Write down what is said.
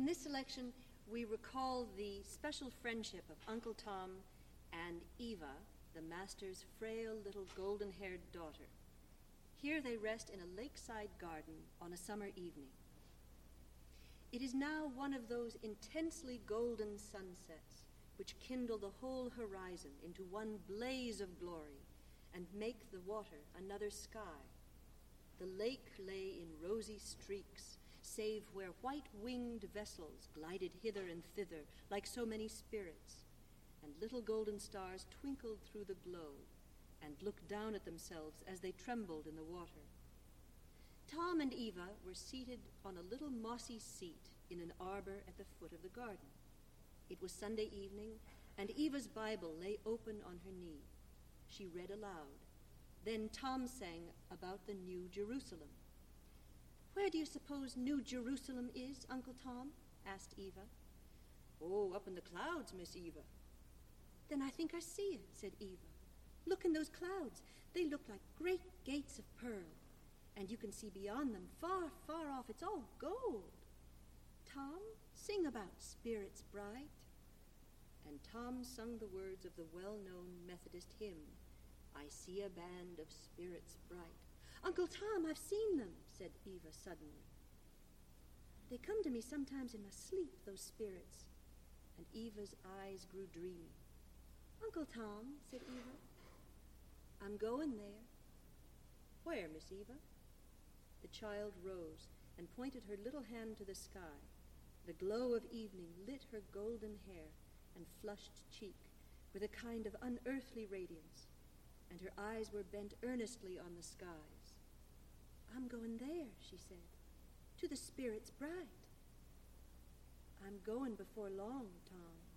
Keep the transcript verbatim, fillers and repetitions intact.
In this selection, we recall the special friendship of Uncle Tom and Eva, the master's frail little golden-haired daughter. Here they rest in a lakeside garden on a summer evening. It is now one of those intensely golden sunsets which kindle the whole horizon into one blaze of glory and make the water another sky. The lake lay in rosy streaks, save where white-winged vessels glided hither and thither like so many spirits, and little golden stars twinkled through the glow and looked down at themselves as they trembled in the water. Tom and Eva were seated on a little mossy seat in an arbor at the foot of the garden. It was Sunday evening, and Eva's Bible lay open on her knee. She read aloud. Then Tom sang about the New Jerusalem. "Where do you suppose New Jerusalem is, Uncle Tom?" asked Eva. "Oh, up in the clouds, Miss Eva." "Then I think I see it," said Eva. "Look in those clouds. They look like great gates of pearl, and you can see beyond them, far, far off. It's all gold. Tom, sing about Spirits Bright." And Tom sung the words of the well-known Methodist hymn, "I see a band of spirits bright." "Uncle Tom, I've seen them," said Eva suddenly. "They come to me sometimes in my sleep, those spirits." And Eva's eyes grew dreamy. "Uncle Tom," said Eva, "I'm going there." "Where, Miss Eva?" The child rose and pointed her little hand to the sky. The glow of evening lit her golden hair and flushed cheek with a kind of unearthly radiance, and her eyes were bent earnestly on the skies. "I'm going there," she said, "to the Spirits Bright." "I'm going before long, Tom."